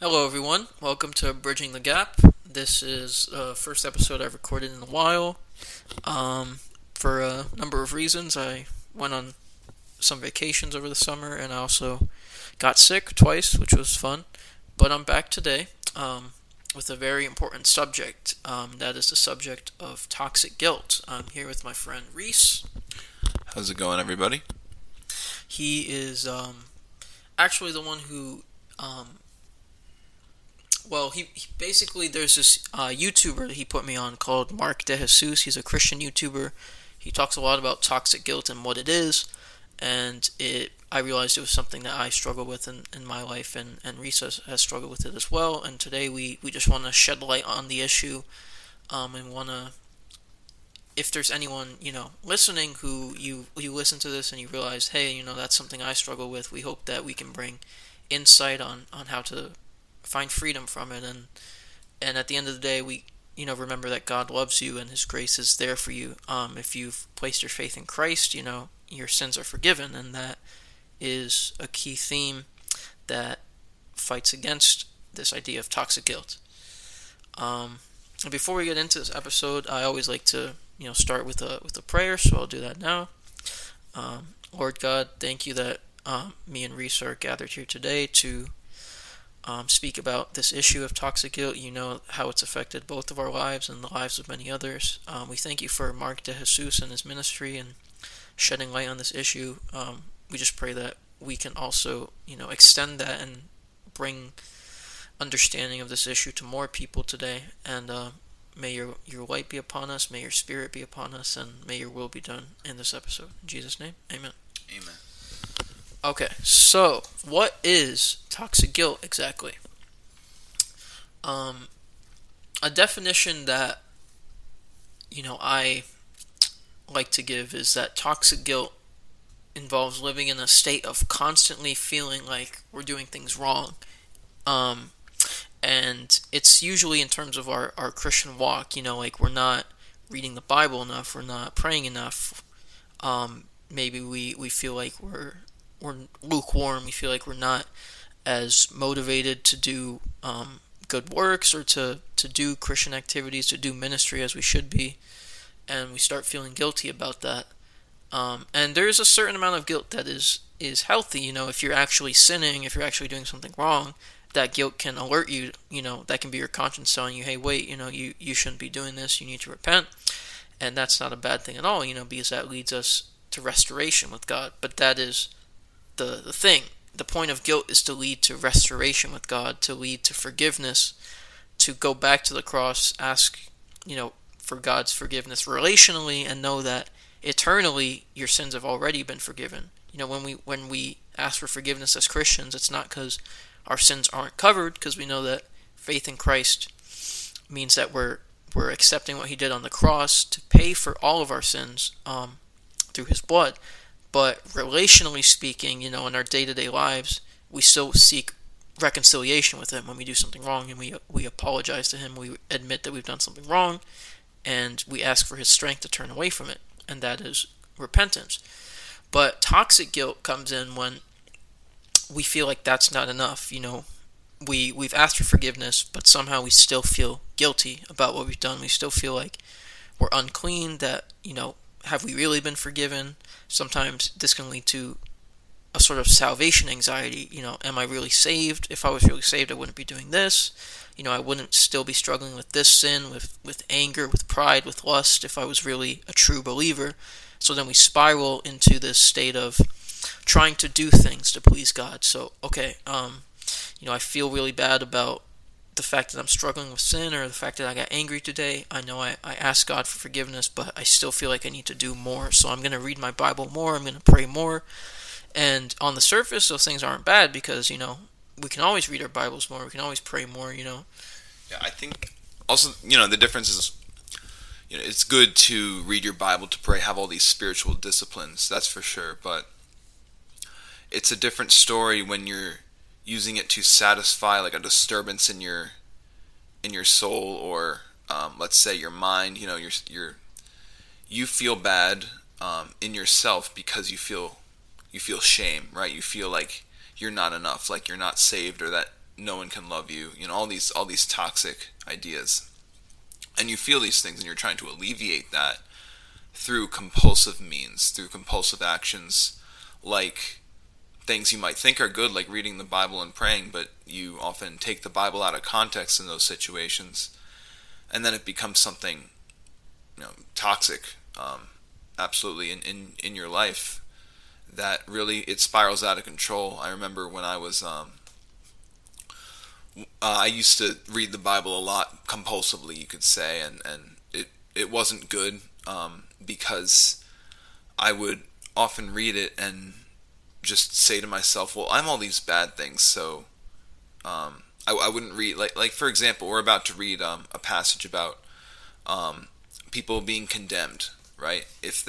Hello, everyone. Welcome to Bridging the Gap. This is the first episode I've recorded in a while. For a number of reasons, I went on some vacations over the summer, and I also got sick twice, which was fun. But I'm back today with a very important subject. That is the subject of toxic guilt. I'm here with my friend Reese. How's it going, everybody? He is actually the one who he basically, there's this YouTuber that he put me on called Mark DeJesus. He's a Christian YouTuber. He talks a lot about toxic guilt and what it is, and I realized it was something that I struggle with in my life, and Risa has struggled with it as well. And today we just want to shed light on the issue, and want to, if there's anyone listening who you listen to this and you realize, hey, that's something I struggle with. We hope that we can bring insight on how to find freedom from it, and at the end of the day, we remember that God loves you and His grace is there for you. If you've placed your faith in Christ, your sins are forgiven, and that is a key theme that fights against this idea of toxic guilt. And before we get into this episode, I always like to start with a prayer, so I'll do that now. Lord God, thank you that me and Reese are gathered here today to speak about this issue of toxic guilt. You know how it's affected both of our lives and the lives of many others. We thank you for Mark DeJesus and his ministry and shedding light on this issue. We just pray that we can also, extend that and bring understanding of this issue to more people today. And may your light be upon us, may your spirit be upon us, and may your will be done in this episode. In Jesus' name, amen. Amen. Okay, so what is toxic guilt exactly? A definition that I like to give is that toxic guilt involves living in a state of constantly feeling like we're doing things wrong. And it's usually in terms of our Christian walk, like we're not reading the Bible enough, we're not praying enough. Maybe we feel like we're lukewarm. We feel like we're not as motivated to do good works or to do Christian activities, to do ministry as we should be, and we start feeling guilty about that. And there's a certain amount of guilt that is healthy. If you're actually sinning, if you're actually doing something wrong, that guilt can alert you. That can be your conscience telling you, hey, wait, you shouldn't be doing this. You need to repent, and that's not a bad thing at all. Because that leads us to restoration with God. But that is the thing. The point of guilt is to lead to restoration with God, to lead to forgiveness, to go back to the cross, ask, for God's forgiveness relationally, and know that eternally your sins have already been forgiven. When we ask for forgiveness as Christians, it's not because our sins aren't covered, because we know that faith in Christ means that we're accepting what He did on the cross to pay for all of our sins through His blood. But relationally speaking, in our day-to-day lives, we still seek reconciliation with Him when we do something wrong, and we apologize to Him, we admit that we've done something wrong, and we ask for His strength to turn away from it, and that is repentance. But toxic guilt comes in when we feel like that's not enough. We've asked for forgiveness, but somehow we still feel guilty about what we've done. We still feel like we're unclean, that, have we really been forgiven? Sometimes this can lead to a sort of salvation anxiety. Am I really saved? If I was really saved, I wouldn't be doing this. I wouldn't still be struggling with this sin, with anger, with pride, with lust, if I was really a true believer. So then we spiral into this state of trying to do things to please God. So, okay, I feel really bad about the fact that I'm struggling with sin, or the fact that I got angry today. I know I asked God for forgiveness, but I still feel like I need to do more. So I'm going to read my Bible more, I'm going to pray more. And on the surface, those things aren't bad, because, we can always read our Bibles more, we can always pray more. Yeah, I think also, the difference is, it's good to read your Bible, to pray, have all these spiritual disciplines, that's for sure. But it's a different story when you're using it to satisfy like a disturbance in your soul, or let's say your mind. You feel bad in yourself because you feel shame, right? You feel like you're not enough, like you're not saved, or that no one can love you, all these toxic ideas. And you feel these things and you're trying to alleviate that through compulsive means, through compulsive actions, like things you might think are good, like reading the Bible and praying, but you often take the Bible out of context in those situations, and then it becomes something, toxic, absolutely in your life, that really it spirals out of control. I remember when I was I used to read the Bible a lot compulsively, you could say, and it wasn't good, because I would often read it and just say to myself, well, I'm all these bad things, so I wouldn't read, like for example, we're about to read a passage about people being condemned, right? If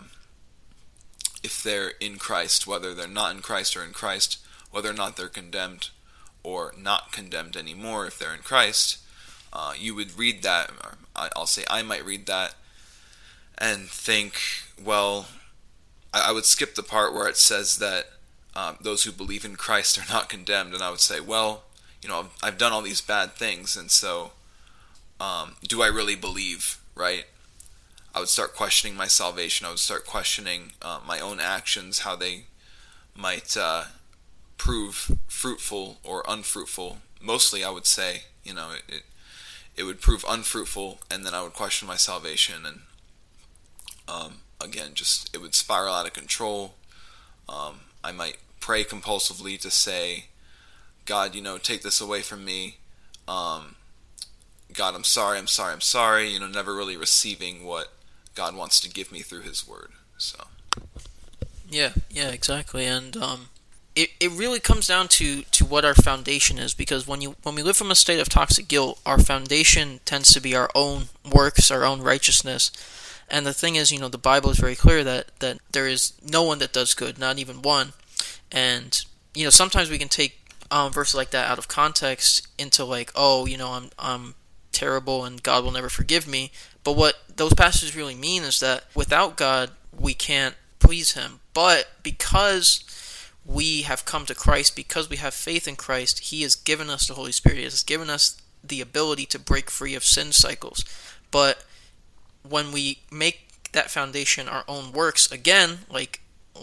they're in Christ, whether they're not in Christ or in Christ, whether or not they're condemned or not condemned anymore if they're in Christ, you would read that, or I'll say I might read that and think, well, I would skip the part where it says that those who believe in Christ are not condemned, and I would say, well, I've done all these bad things, and so do I really believe, right? I would start questioning my salvation. I would start questioning my own actions, how they might prove fruitful or unfruitful. Mostly, I would say, it would prove unfruitful, and then I would question my salvation, and again, just it would spiral out of control. I might pray compulsively to say, God, take this away from me. God, I'm sorry, never really receiving what God wants to give me through His Word. So. Yeah, exactly, and it really comes down to what our foundation is, because when we live from a state of toxic guilt, our foundation tends to be our own works, our own righteousness. And the thing is, the Bible is very clear that there is no one that does good, not even one. And sometimes we can take verses like that out of context into like, oh, I'm terrible and God will never forgive me. But what those passages really mean is that without God, we can't please Him. But because we have come to Christ, because we have faith in Christ, He has given us the Holy Spirit. He has given us the ability to break free of sin cycles. But when we make that foundation our own works, again, like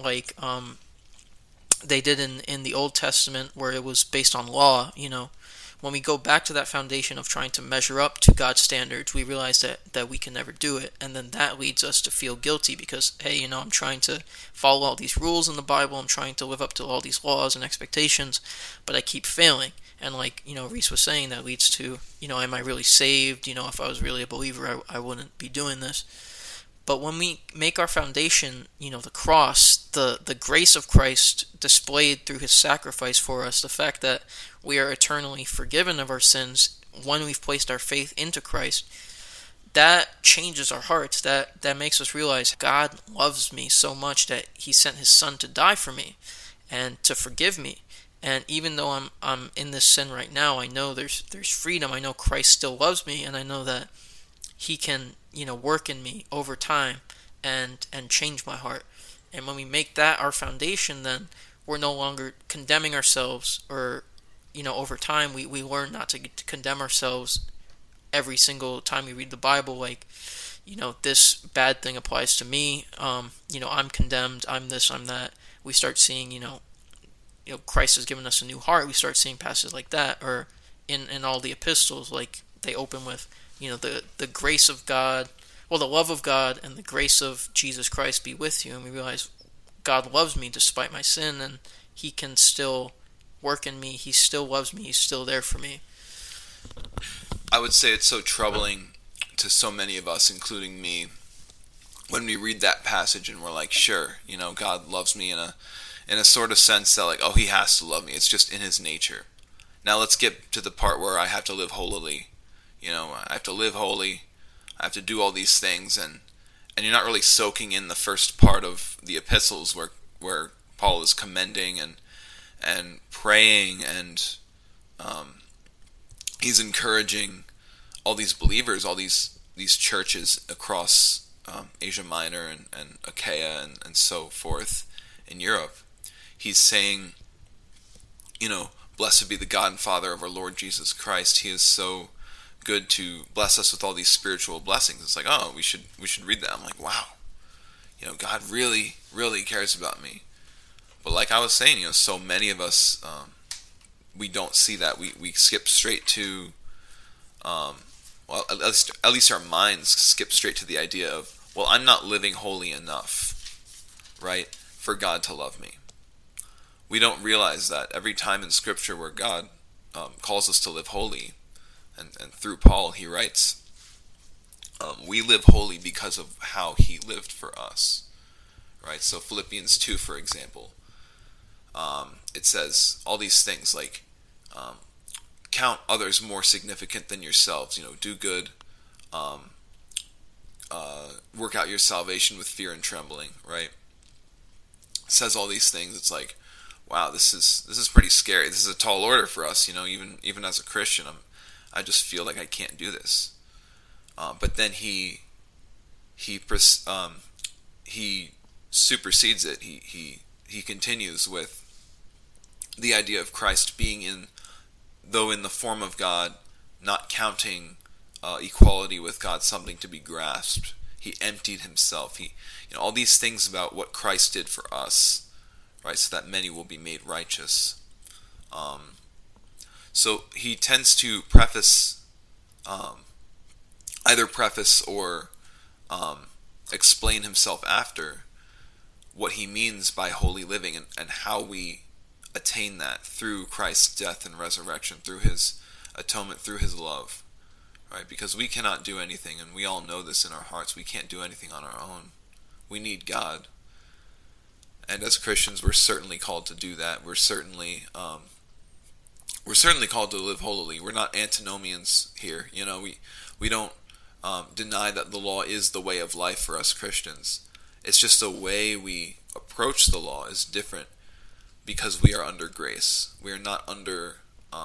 they did in the Old Testament, where it was based on law, when we go back to that foundation of trying to measure up to God's standards, we realize that we can never do it, and then that leads us to feel guilty because, hey, I'm trying to follow all these rules in the Bible, I'm trying to live up to all these laws and expectations, but I keep failing. And like, Reese was saying, that leads to, am I really saved? If I was really a believer, I wouldn't be doing this. But when we make our foundation, the cross, the grace of Christ displayed through His sacrifice for us, the fact that we are eternally forgiven of our sins when we've placed our faith into Christ, that changes our hearts. That makes us realize God loves me so much that He sent His Son to die for me and to forgive me. And even though I'm in this sin right now, I know there's freedom. I know Christ still loves me, and I know that He can, work in me over time and change my heart. And when we make that our foundation, then we're no longer condemning ourselves, or, over time we learn not to condemn ourselves every single time we read the Bible, like, this bad thing applies to me, I'm condemned, I'm this, I'm that. We start seeing, Christ has given us a new heart. We start seeing passages like that, or in all the epistles, like they open with, the grace of God, well, the love of God and the grace of Jesus Christ be with you. And we realize God loves me despite my sin, and He can still work in me. He still loves me. He's still there for me. I would say it's so troubling to so many of us, including me, when we read that passage and we're like, sure, God loves me in a sort of sense that, like, oh, He has to love me. It's just in His nature. Now let's get to the part where I have to live holily. I have to live holy. I have to do all these things, and you're not really soaking in the first part of the epistles where Paul is commending and praying, and he's encouraging all these believers, all these churches across Asia Minor and Achaia and so forth in Europe. He's saying, Blessed be the God and Father of our Lord Jesus Christ. He is so good to bless us with all these spiritual blessings. It's like, oh, we should read that. I'm like, wow, God really, really cares about me. But like I was saying, so many of us, we don't see that. We skip straight to, at least our minds skip straight to the idea of, well, I'm not living holy enough, right, for God to love me. We don't realize that every time in Scripture where God calls us to live holy, and through Paul he writes, we live holy because of how he lived for us, right? So Philippians 2, for example, it says all these things like, count others more significant than yourselves, do good, work out your salvation with fear and trembling, right? It says all these things. It's like, wow, this is pretty scary. This is a tall order for us, even as a Christian. I just feel like I can't do this. But then he supersedes it. He continues with the idea of Christ being though in the form of God, not counting equality with God something to be grasped. He emptied himself. All these things about what Christ did for us, right? So that many will be made righteous. So he tends to either preface or explain himself after what he means by holy living and how we attain that through Christ's death and resurrection, through his atonement, through his love, right? Because we cannot do anything, and we all know this in our hearts. We can't do anything on our own. We need God. And as Christians, we're certainly called to do that. We're certainly called to live holily. We're not antinomians here. We don't deny that the law is the way of life for us Christians. It's just the way we approach the law is different because we are under grace. We are not under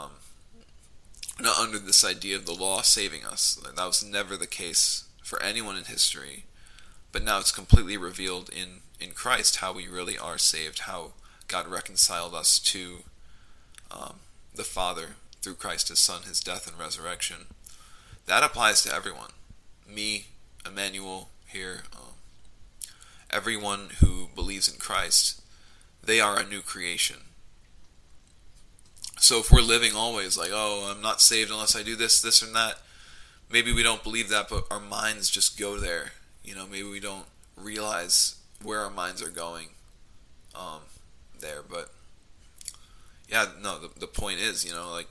this idea of the law saving us. That was never the case for anyone in history. But now it's completely revealed in Christ how we really are saved, how God reconciled us to the Father through Christ his Son, his death and resurrection. That applies to everyone. Me, Emmanuel here, everyone who believes in Christ, they are a new creation. So if we're living always like, oh, I'm not saved unless I do this, this, and that, maybe we don't believe that, but our minds just go there. Maybe we don't realize where our minds are going there. But yeah, no, the point is,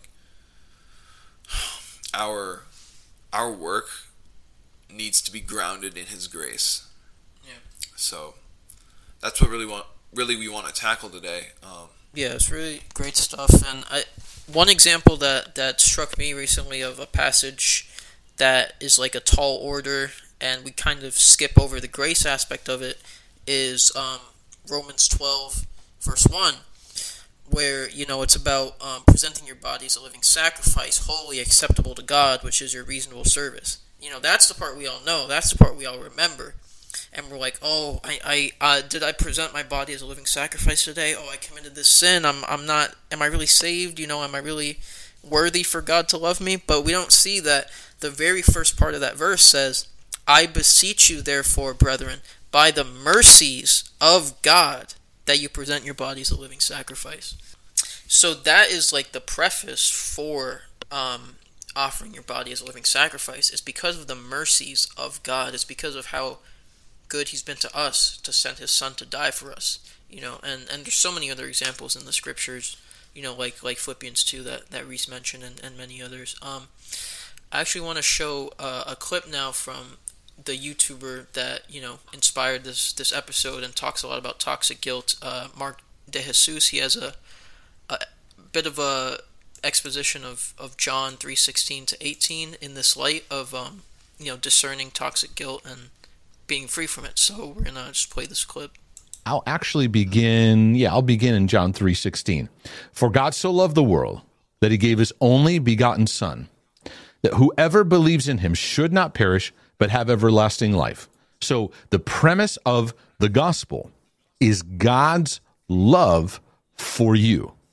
our work needs to be grounded in his grace. Yeah. So that's what we want to tackle today. Yeah, it's really great stuff. And one example that struck me recently of a passage that is like a tall order, and we kind of skip over the grace aspect of it, is Romans 12, verse 1, where, it's about presenting your body as a living sacrifice, holy, acceptable to God, which is your reasonable service. That's the part we all know. That's the part we all remember. And we're like, oh, I did I present my body as a living sacrifice today? Oh, I committed this sin. I'm not. Am I really saved? Am I really worthy for God to love me? But we don't see that the very first part of that verse says, I beseech you, therefore, brethren, by the mercies of God, that you present your body as a living sacrifice. So that is like the preface for offering your body as a living sacrifice. It's because of the mercies of God. It's because of how good he's been to us to send his son to die for us. And there's so many other examples in the scriptures, like Philippians 2 that Reese mentioned and many others. I actually want to show a clip now from the YouTuber that, inspired this episode and talks a lot about toxic guilt, Mark DeJesus. He has a bit of a exposition of John 3:16 to 18 in this light of, discerning toxic guilt and being free from it. So we're going to just play this clip. I'll begin in John 3:16. For God so loved the world that he gave his only begotten Son, that whoever believes in him should not perish, but have everlasting life. So the premise of the gospel is God's love for you.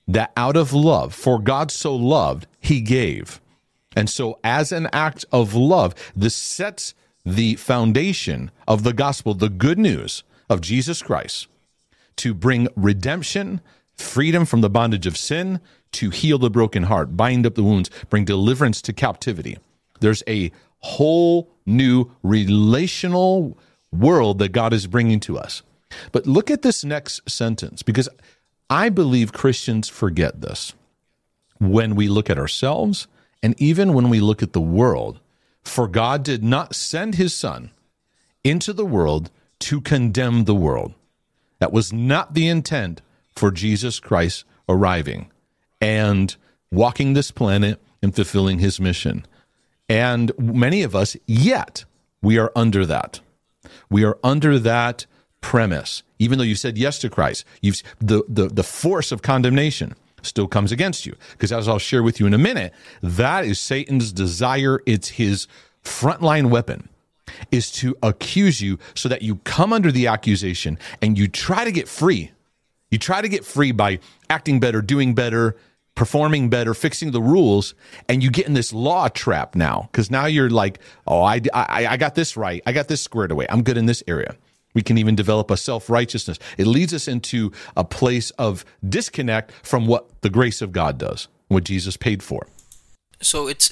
that out of love, for God so loved, he gave. And so as an act of love, this sets the foundation of the gospel, the good news of Jesus Christ, to bring redemption, freedom from the bondage of sin, to heal the broken heart, bind up the wounds, bring deliverance to captivity. There's a whole new relational world that God is bringing to us. But look at this next sentence, because I believe Christians forget this when we look at ourselves and even when we look at the world. For God did not send his Son into the world to condemn the world. That was not the intent for Jesus Christ arriving and walking this planet and fulfilling his mission. And many of us, yet, we are under that. We are under that premise. Even though you said yes to Christ, the force of condemnation still comes against you. Because as I'll share with you in a minute, that is Satan's desire. It's his frontline weapon, is to accuse you so that you come under the accusation and you try to get free. You try to get free by acting better, doing better, performing better, fixing the rules, and you get in this law trap now. Because now you're like, oh, I got this right. I got this squared away. I'm good in this area. We can even develop a self-righteousness. It leads us into a place of disconnect from what the grace of God does, what Jesus paid for. So it's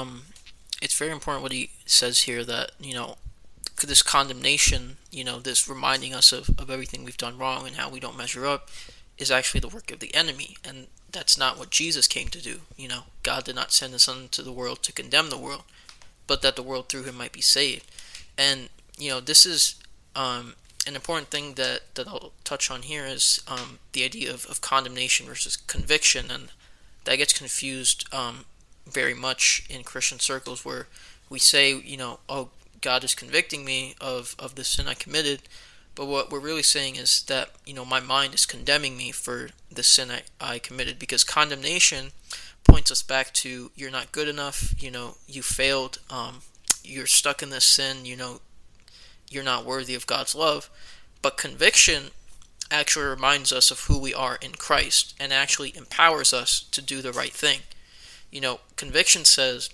very important what he says here, that, this condemnation, this reminding us of everything we've done wrong and how we don't measure up, is actually the work of the enemy. And that's not what Jesus came to do. God did not send his Son into the world to condemn the world, but that the world through him might be saved. And, this is an important thing that I'll touch on here is the idea of condemnation versus conviction. And that gets confused very much in Christian circles, where we say, oh, God is convicting me of the sin I committed. But what we're really saying is that, my mind is condemning me for the sin I committed, because condemnation points us back to, you're not good enough, you failed, you're stuck in this sin, you're not worthy of God's love. But conviction actually reminds us of who we are in Christ and actually empowers us to do the right thing. Conviction says,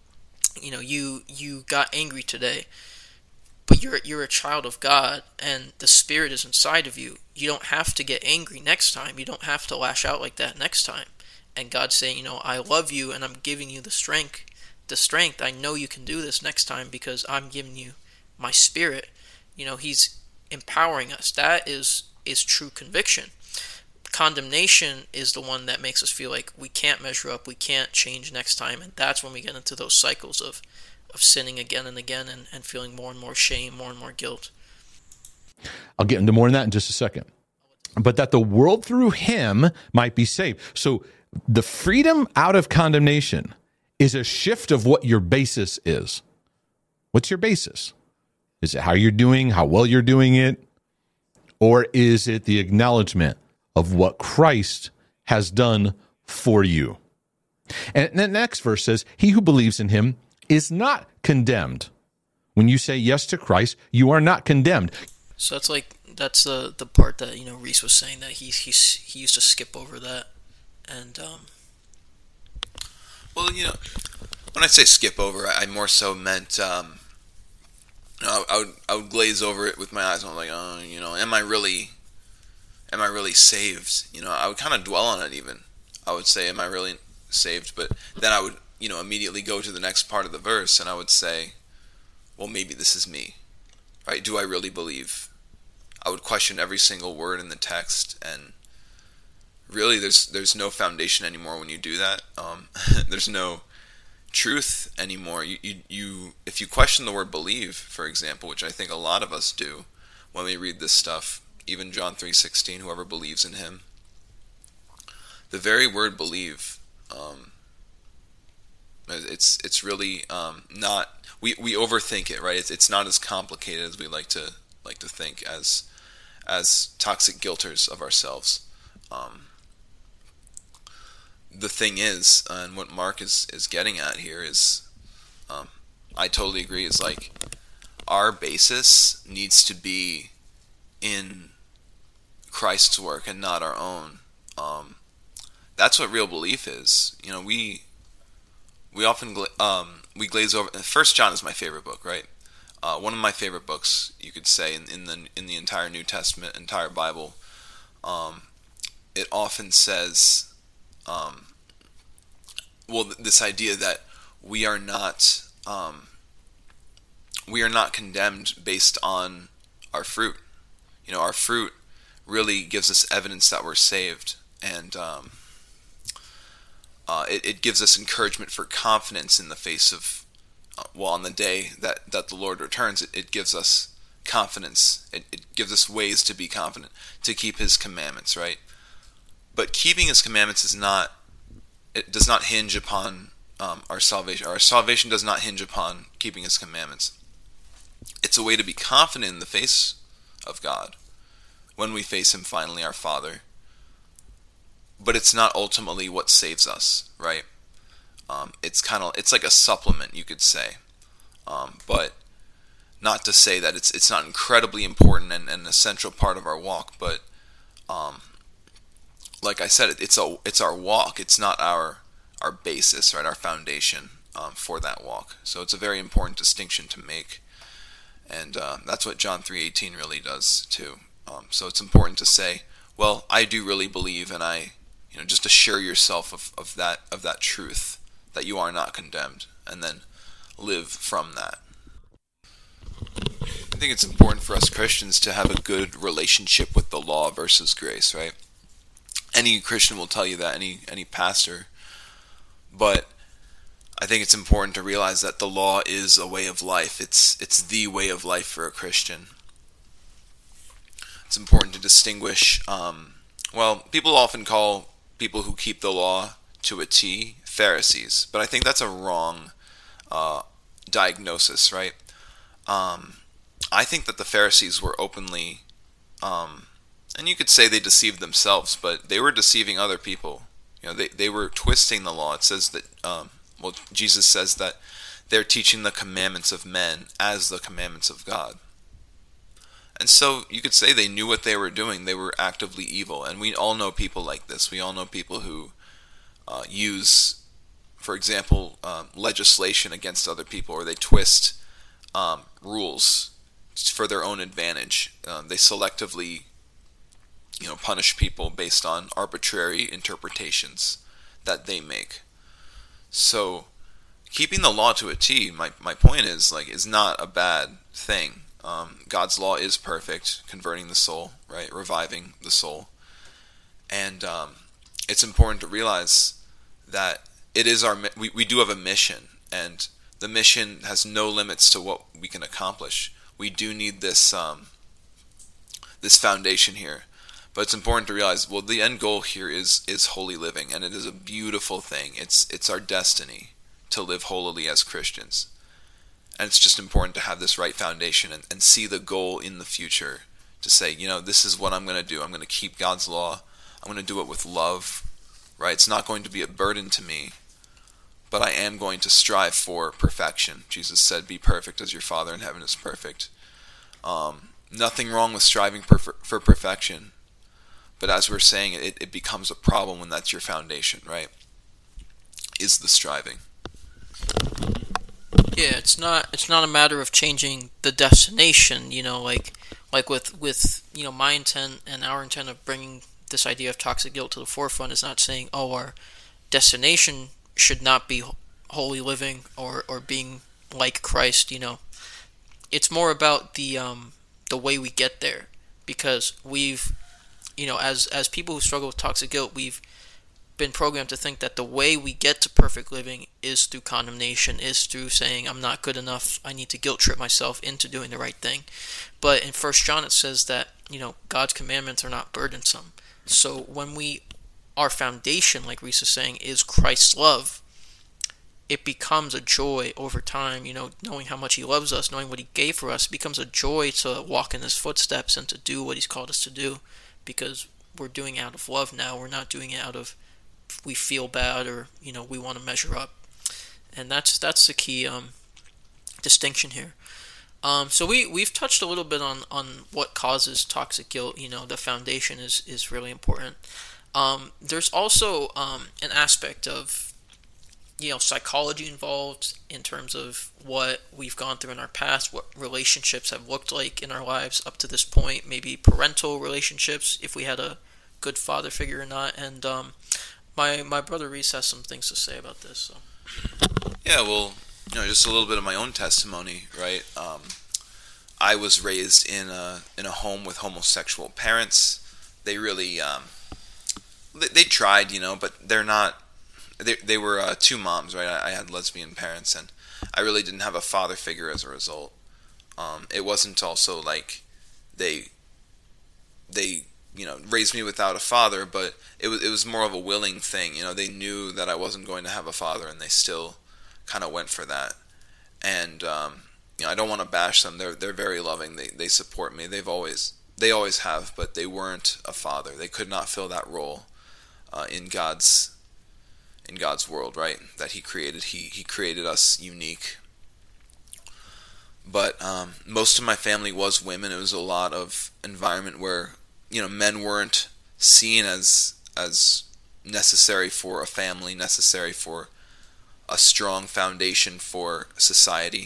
you got angry today, but you're a child of God, and the Spirit is inside of you. You don't have to get angry next time. You don't have to lash out like that next time. And God's saying, I love you, and I'm giving you the strength. I know you can do this next time because I'm giving you my Spirit. He's empowering us. That is true conviction. Condemnation is the one that makes us feel like we can't measure up, we can't change next time, and that's when we get into those cycles of sinning again and again and feeling more and more shame, more and more guilt. I'll get into more on that in just a second. But that the world through him might be saved. So the freedom out of condemnation is a shift of what your basis is. What's your basis? Is it how you're doing, how well you're doing it? Or is it the acknowledgement of what Christ has done for you? And the next verse says, he who believes in him is not condemned. When you say yes to Christ, you are not condemned. So that's the part that Reese was saying, that he used to skip over that. And well, when I say skip over, I more so meant I would glaze over it with my eyes. I'm like, am I really saved? I would kind of dwell on it even. I would say, am I really saved? But then I would, immediately go to the next part of the verse, and I would say, well, maybe this is me, right? Do I really believe? I would question every single word in the text, and really, there's no foundation anymore when you do that. There's no truth anymore. You if you question the word believe, for example, which I think a lot of us do when we read this stuff, even John 3:16, whoever believes in him. The very word believe, it's really not. We overthink it, right? It's not as complicated as we like to think as toxic guilters of ourselves. The thing is, and what Mark is getting at here is, I totally agree. It's like our basis needs to be in Christ's work and not our own. that's what real belief is. We often we glaze over. First John is my favorite book, right? One of my favorite books, you could say, in the entire New Testament, entire Bible. It often says, this idea that we are not condemned based on our fruit. Our fruit really gives us evidence that we're saved, and it gives us encouragement for confidence in the face of, on the day that the Lord returns. It gives us confidence. It gives us ways to be confident, to keep His commandments, right? But keeping His commandments does not hinge upon our salvation. Our salvation does not hinge upon keeping His commandments. It's a way to be confident in the face of God when we face Him finally, our Father. But it's not ultimately what saves us, right? It's like a supplement, you could say. But not to say that it's not incredibly important and an essential part of our walk. But like I said, it's our walk. It's not our basis, right? Our foundation for that walk. So it's a very important distinction to make. And that's what John 3:18 really does too. So it's important to say, well, I do really believe, and just assure yourself of that truth, that you are not condemned, and then live from that. I think it's important for us Christians to have a good relationship with the law versus grace, right? Any Christian will tell you that, any pastor. But I think it's important to realize that the law is a way of life. It's the way of life for a Christian. It's important to distinguish. People often call people who keep the law to a T Pharisees, but I think that's a wrong diagnosis, right? I think that the Pharisees were openly, and you could say they deceived themselves, but they were deceiving other people. They were twisting the law. It says that, Jesus says that they're teaching the commandments of men as the commandments of God. And so you could say they knew what they were doing. They were actively evil. And we all know people like this. We all know people who use, for example, legislation against other people, or they twist rules for their own advantage. They selectively punish people based on arbitrary interpretations that they make. So keeping the law to a T, my point is not a bad thing. God's law is perfect, converting the soul, right? Reviving the soul. And it's important to realize that it is we do have a mission, and the mission has no limits to what we can accomplish. We do need this this foundation here. But it's important to realize, the end goal here is holy living, and it is a beautiful thing. It's our destiny to live holily as Christians. And it's just important to have this right foundation and see the goal in the future, to say, this is what I'm going to do. I'm going to keep God's law. I'm going to do it with love, right? It's not going to be a burden to me, but I am going to strive for perfection. Jesus said, be perfect as your Father in heaven is perfect. Nothing wrong with striving for perfection. But as we're saying, it becomes a problem when that's your foundation, right? Is the striving. Yeah, it's not a matter of changing the destination, like with my intent and our intent of bringing this idea of toxic guilt to the forefront is not saying, our destination should not be holy living or being like Christ, It's more about the way we get there, because we've as people who struggle with toxic guilt, we've been programmed to think that the way we get to perfect living is through condemnation, is through saying, I'm not good enough, I need to guilt trip myself into doing the right thing. But in 1 John it says that, God's commandments are not burdensome. So when our foundation, like Reese is saying, is Christ's love, it becomes a joy over time, knowing how much He loves us, knowing what He gave for us. It becomes a joy to walk in His footsteps and to do what He's called us to do, because we're doing it out of love now. We're not doing it out of we feel bad or we want to measure up, and that's the key distinction here. So we've touched a little bit on what causes toxic guilt. The foundation is really important. There's also an aspect of psychology involved in terms of what we've gone through in our past, what relationships have looked like in our lives up to this point, maybe parental relationships, if we had a good father figure or not. And my brother Reese has some things to say about this. So. Yeah, well, just a little bit of my own testimony, right? I was raised in a home with homosexual parents. They really they tried, but they're not. They were two moms, right? I had lesbian parents, and I really didn't have a father figure as a result. It wasn't also like they raised me without a father, but it was more of a willing thing. They knew that I wasn't going to have a father, and they still kind of went for that. And I don't want to bash them. They're very loving. They support me. They always have, but they weren't a father. They could not fill that role in God's world, right? That He created. He created us unique. But most of my family was women. It was a lot of environment where men weren't seen as necessary for a family, necessary for a strong foundation for society.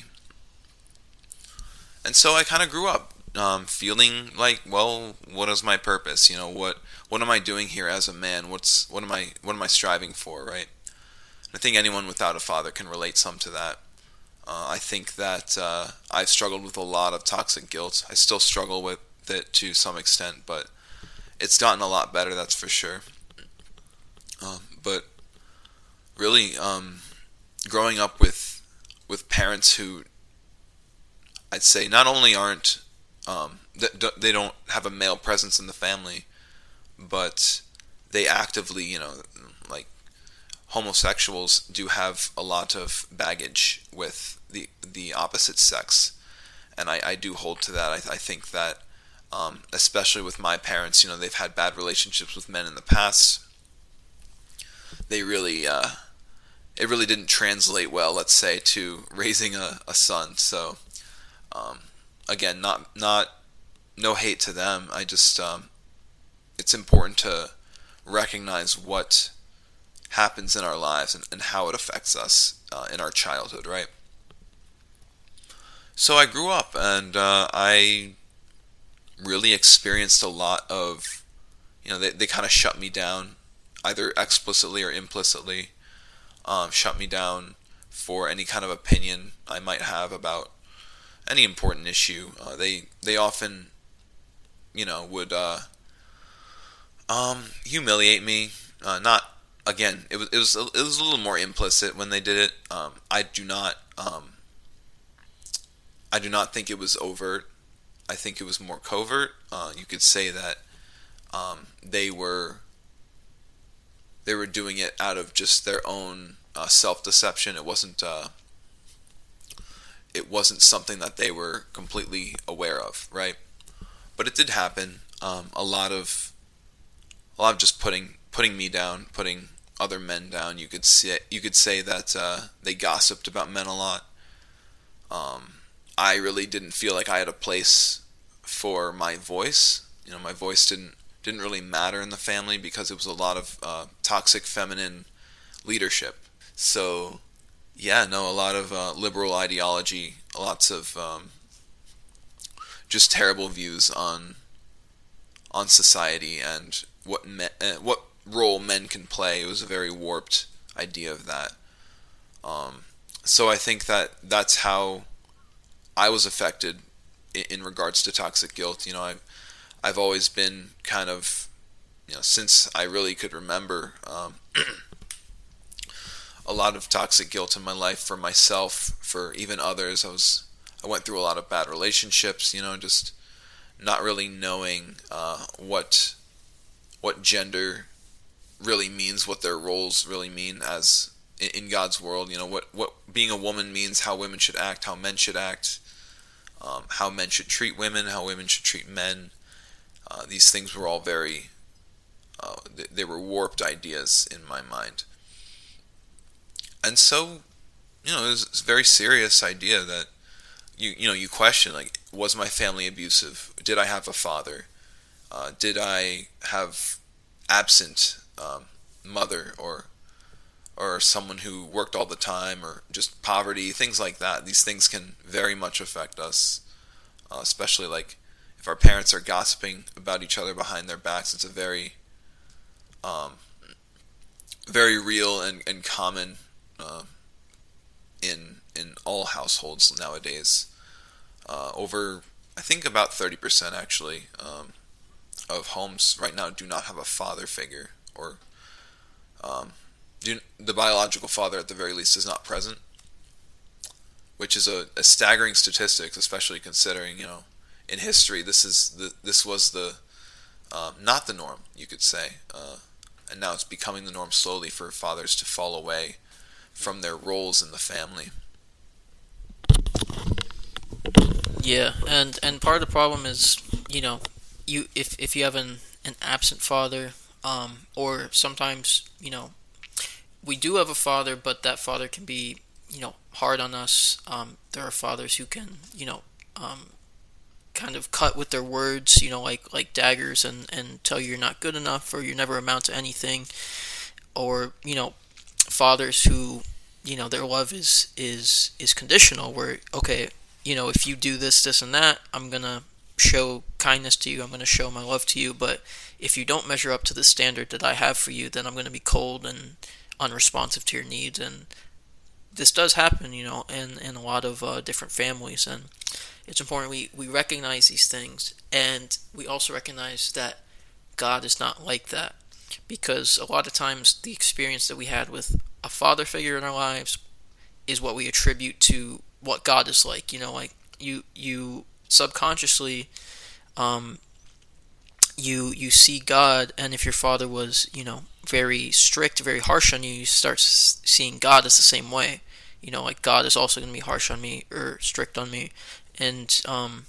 And so I kind of grew up feeling like, well, what is my purpose? What am I doing here as a man? What am I striving for, right? I think anyone without a father can relate some to that. I think that I've struggled with a lot of toxic guilt. I still struggle with it to some extent, but it's gotten a lot better, that's for sure. But really, growing up with parents who I'd say not only aren't they don't have a male presence in the family, but they actively, like homosexuals do have a lot of baggage with the opposite sex, and I do hold to that. I think that especially with my parents, they've had bad relationships with men in the past. They really it really didn't translate well, let's say, to raising a son. So again, not no hate to them. I just it's important to recognize what happens in our lives and how it affects us in our childhood, right? So I grew up, and I really experienced a lot of, they kind of shut me down, either explicitly or implicitly, shut me down for any kind of opinion I might have about any important issue. They often, would humiliate me. Not again. It was a little more implicit when they did it. I do not think it was overt. I think it was more covert. You could say that they were doing it out of just their own self-deception. It wasn't something that they were completely aware of, right? But it did happen. A lot of just putting me down, putting other men down. You could say that they gossiped about men a lot. I really didn't feel like I had a place for my voice. My voice didn't really matter in the family because it was a lot of toxic feminine leadership. So, a lot of liberal ideology, lots of just terrible views on society and what role men can play. It was a very warped idea of that. So I think that's how I was affected in regards to toxic guilt. I've always been kind of, since I really could remember, a lot of toxic guilt in my life for myself, for even others. I went through a lot of bad relationships, just not really knowing what gender really means, what their roles really mean as in God's world. What being a woman means, how women should act, how men should act, how men should treat women, how women should treat men. These things were all very they were warped ideas in my mind. And so, it was a very serious idea that you question, like, was my family abusive? Did I have a father? Did I have absent mother, or someone who worked all the time, or just poverty, things like that. These things can very much affect us, especially like if our parents are gossiping about each other behind their backs. It's a very very real and common in all households nowadays. Over, I think about 30% actually of homes right now do not have a father figure, or the biological father at the very least is not present, which is a staggering statistic, especially considering, in history this was the not the norm, you could say, and now it's becoming the norm slowly for fathers to fall away from their roles in the family. Yeah, and part of the problem is, if you have an absent father, or sometimes, we do have a father, but that father can be, hard on us. There are fathers who can, kind of cut with their words, like daggers, and tell you you're not good enough, or you never amount to anything. Or, fathers who, their love is conditional, where, okay, if you do this, this, and that, I'm going to show kindness to you, I'm going to show my love to you, but if you don't measure up to the standard that I have for you, then I'm going to be cold and unresponsive to your needs. And this does happen, in a lot of different families, and it's important we recognize these things, and we also recognize that God is not like that, because a lot of times the experience that we had with a father figure in our lives is what we attribute to what God is like. Like you subconsciously, you see God, and if your father was, very strict, very harsh on you, you start seeing God as the same way. Like God is also going to be harsh on me or strict on me. And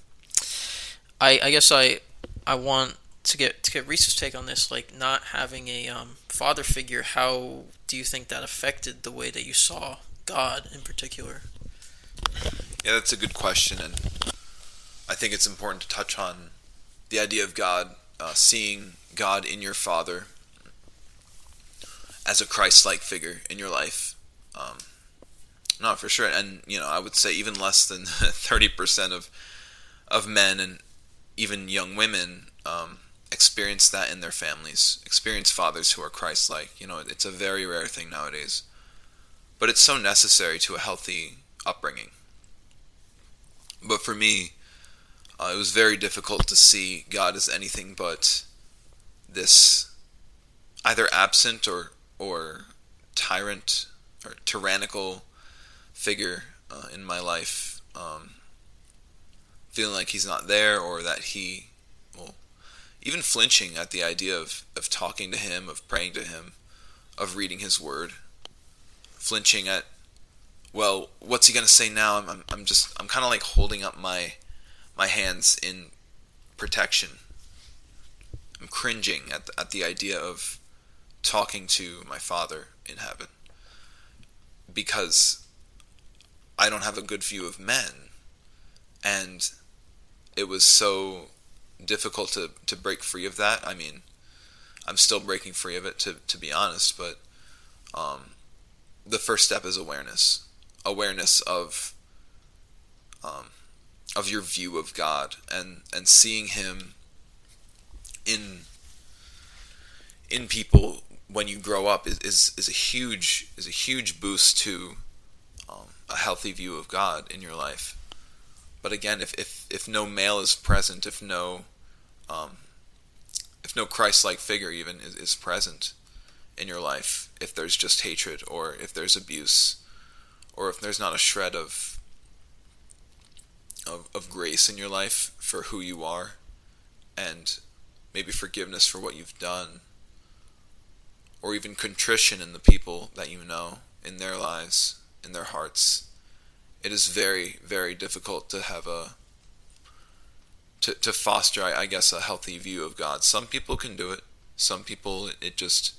I guess I want to get Reese's take on this, like not having a father figure. How do you think that affected the way that you saw God in particular? Yeah, that's a good question, and I think it's important to touch on the idea of God, seeing God in your father as a Christ-like figure in your life. Not for sure, and I would say even less than 30% of men and even young women experience that in their families, experience fathers who are Christ-like. It's a very rare thing nowadays, but it's so necessary to a healthy upbringing. But for me, it was very difficult to see God as anything but this either absent or tyrant or tyrannical figure in my life, feeling like he's not there, or that even flinching at the idea of talking to him, of praying to him, of reading his word, flinching at, well, what's he going to say now? I'm kind of like holding up my hands in protection. I'm cringing at the idea of talking to my Father in heaven, because I don't have a good view of men, and it was so difficult to break free of that. I mean, I'm still breaking free of it, to be honest, but the first step is awareness of your view of God, and seeing him in people when you grow up is a huge boost to a healthy view of God in your life. But again, if no male is present, if no Christ-like figure even is present in your life, if there's just hatred, or if there's abuse, or if there's not a shred of grace in your life for who you are, and maybe forgiveness for what you've done, or even contrition in the people that you know, in their lives, in their hearts, it is very, very difficult to have to foster, I guess, a healthy view of God. Some people can do it. Some people, it just,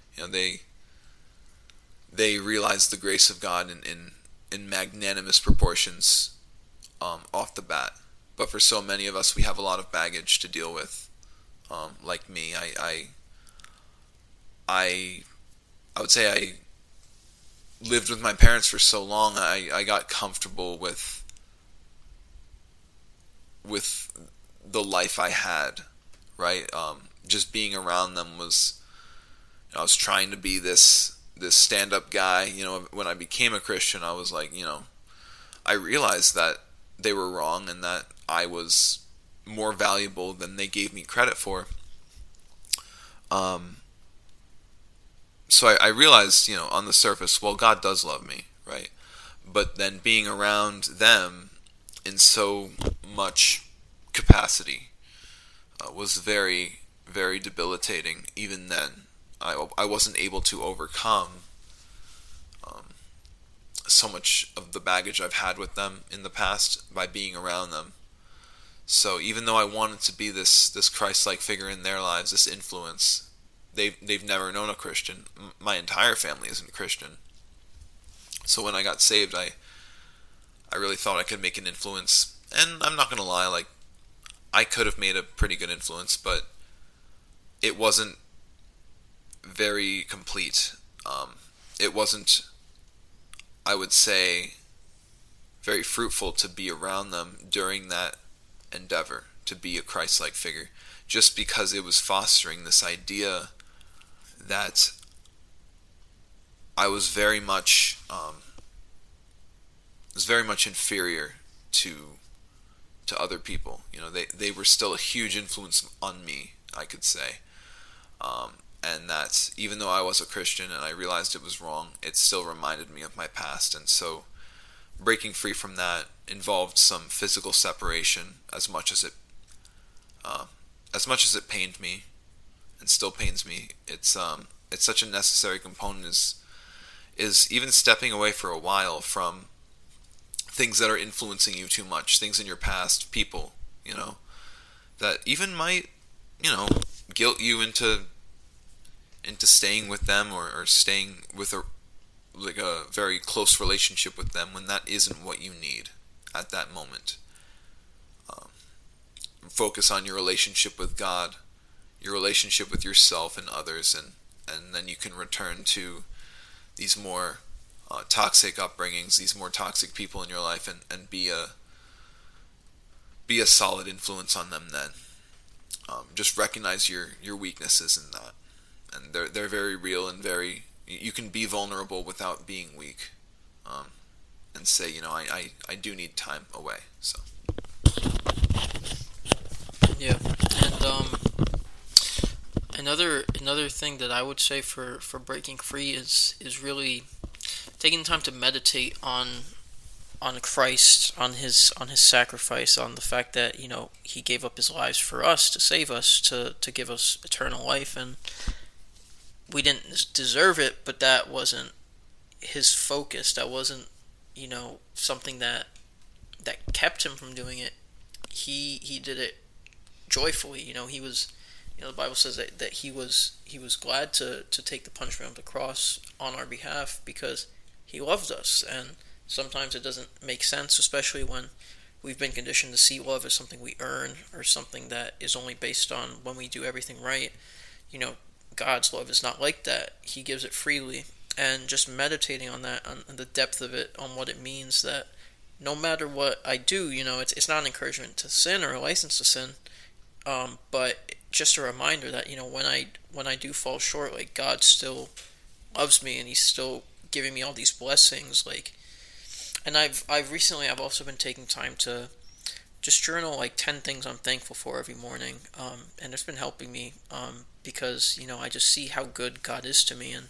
they realize the grace of God in magnanimous proportions off the bat. But for so many of us, we have a lot of baggage to deal with. Like me, I would say I lived with my parents for so long, I got comfortable with the life I had, right? Just being around them was, I was trying to be this stand-up guy. When I became a Christian, I was like, I realized that they were wrong and that I was more valuable than they gave me credit for. So I realized, on the surface, well, God does love me, right? But then being around them in so much capacity was very, very debilitating. Even then, I wasn't able to overcome so much of the baggage I've had with them in the past by being around them. So even though I wanted to be this Christ-like figure in their lives, this influence, they've never known a Christian. My entire family isn't Christian. So when I got saved, I really thought I could make an influence. And I'm not going to lie, like, I could have made a pretty good influence, but it wasn't very complete. It wasn't, I would say, very fruitful to be around them during that endeavor, to be a Christ-like figure, just because it was fostering this idea that I was very much inferior to other people. They were still a huge influence on me, I could say. And that even though I was a Christian and I realized it was wrong, it still reminded me of my past. And so breaking free from that involved some physical separation, as much as it pained me and still pains me. It's such a necessary component is even stepping away for a while from things that are influencing you too much, things in your past, people, that even might, guilt you into staying with them or staying with a very close relationship with them when that isn't what you need at that moment. Focus on your relationship with God, your relationship with yourself and others, and then you can return to these more toxic upbringings, these more toxic people in your life, and be a solid influence on them then. Just recognize your weaknesses in that. And they're very real and you can be vulnerable without being weak, and say, I do need time away. So Yeah, and another thing that I would say for breaking free is really taking time to meditate on Christ, on his sacrifice, on the fact that he gave up his lives for us to save us, to give us eternal life, and we didn't deserve it, but that wasn't his focus. That wasn't something that kept him from doing it. He did it joyfully. He was, the Bible says that he was glad to take the punishment of the cross on our behalf because he loved us. And sometimes it doesn't make sense, especially when we've been conditioned to see love as something we earn or something that is only based on when we do everything right. God's love is not like that. He gives it freely. And just meditating on that, on the depth of it, on what it means that no matter what I do, it's not an encouragement to sin or a license to sin, but just a reminder that when I do fall short, like, God still loves me and He's still giving me all these blessings. Like, and I've also been taking time to just journal like 10 things I'm thankful for every morning, and it's been helping me because I just see how good God is to me, and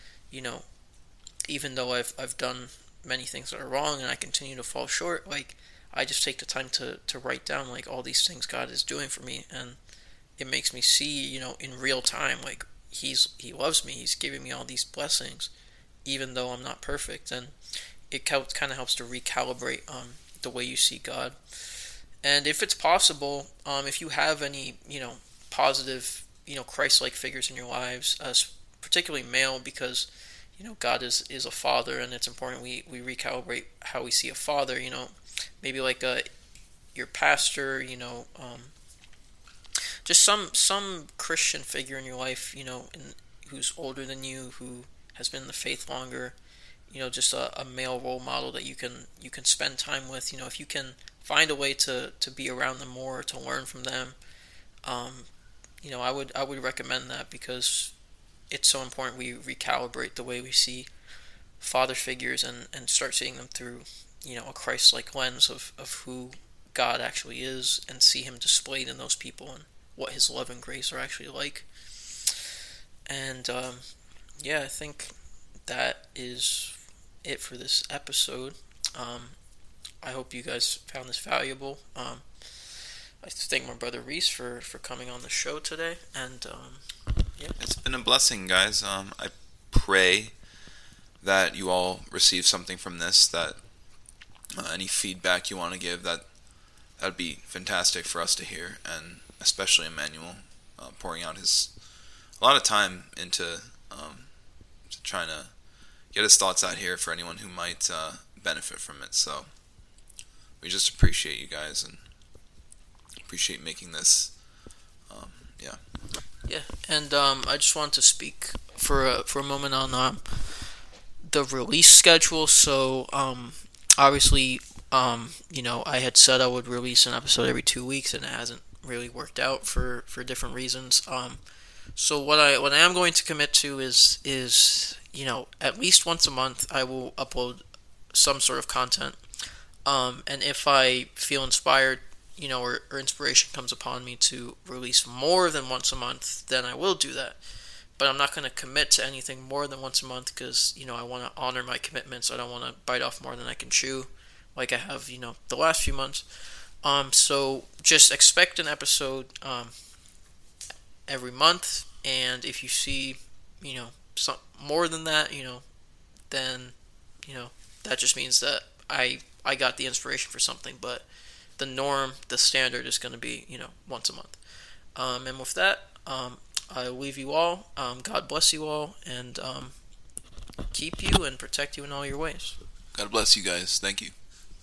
even though I've done many things that are wrong and I continue to fall short, like, I just take the time to write down like all these things God is doing for me, and it makes me see in real time, like, He loves me, He's giving me all these blessings even though I'm not perfect, and it kind of helps to recalibrate the way you see God. And if it's possible, if you have any positive Christ-like figures in your lives, particularly male, because God is a father, and it's important we recalibrate how we see a father. Maybe like your pastor, just some Christian figure in your life, and who's older than you, who has been in the faith longer. Just a male role model that you can spend time with. If you can find a way to be around them more, to learn from them, I would recommend that, because it's so important we recalibrate the way we see father figures and start seeing them through a Christ-like lens of who God actually is, and see him displayed in those people and what his love and grace are actually like. And I think that is it for this episode. I hope you guys found this valuable. I thank my brother Reese for coming on the show today, and it's been a blessing, guys. I pray that you all receive something from this, that any feedback you want to give, that'd be fantastic for us to hear, and especially Emmanuel pouring out a lot of time into trying to get his thoughts out here for anyone who might benefit from it. So we just appreciate you guys and appreciate making this. And I just want to speak for a moment on the release schedule. So obviously, I had said I would release an episode every 2 weeks, and it hasn't really worked out for different reasons. So what I am going to commit to is at least once a month I will upload some sort of content. And if I feel inspired, or inspiration comes upon me to release more than once a month, then I will do that. But I'm not going to commit to anything more than once a month, because I want to honor my commitments. I don't want to bite off more than I can chew, like I have the last few months. So just expect an episode every month, and if you see some more than that, then that just means that I got the inspiration for something. But the norm, the standard is going to be once a month. And with that, I leave you all. God bless you all, and keep you and protect you in all your ways. God bless you guys. Thank you.